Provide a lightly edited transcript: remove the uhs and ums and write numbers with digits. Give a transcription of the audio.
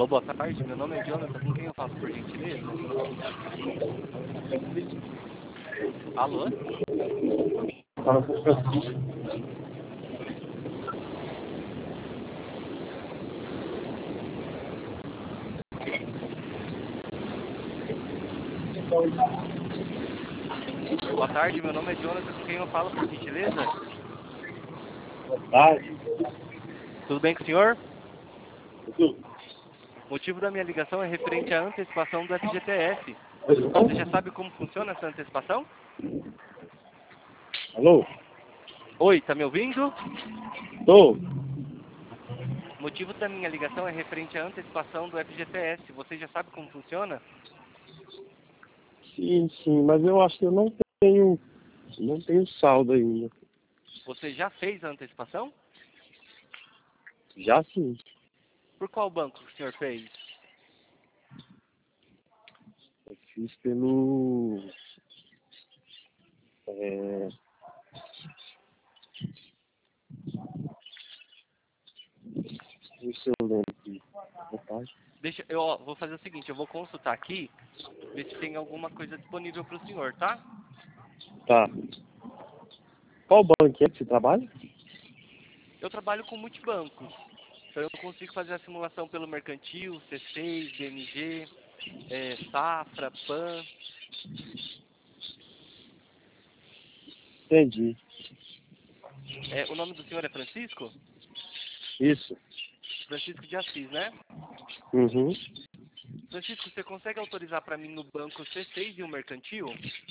Boa tarde, meu nome é Jonathan, com quem eu falo, por gentileza? Alô? Fala com o Francisco. Boa tarde, meu nome é Jonathan, com quem eu falo, por gentileza? Boa tarde. Tudo bem com o senhor? Tudo. O motivo da minha ligação é referente à antecipação do FGTS. Pois não? Você já sabe como funciona essa antecipação? Alô? Oi, tá me ouvindo? Tô. O motivo da minha ligação é referente à antecipação do FGTS. Você já sabe como funciona? Sim, mas eu acho que eu não tenho saldo ainda. Você já fez a antecipação? Já sim. Por qual banco que o senhor fez? Eu fiz pelo... É... Não sei se eu lembro aqui. Boa tarde. Vou fazer o seguinte, eu vou consultar aqui, ver se tem alguma coisa disponível para o senhor, tá? Tá. Qual banco é que você trabalha? Eu trabalho com multibancos, então eu consigo fazer a simulação pelo Mercantil, C6, BMG, Safra, Pan. Entendi. O nome do senhor é Francisco? Isso. Francisco de Assis, né? Uhum. Francisco, você consegue autorizar para mim no banco C6 e o Mercantil?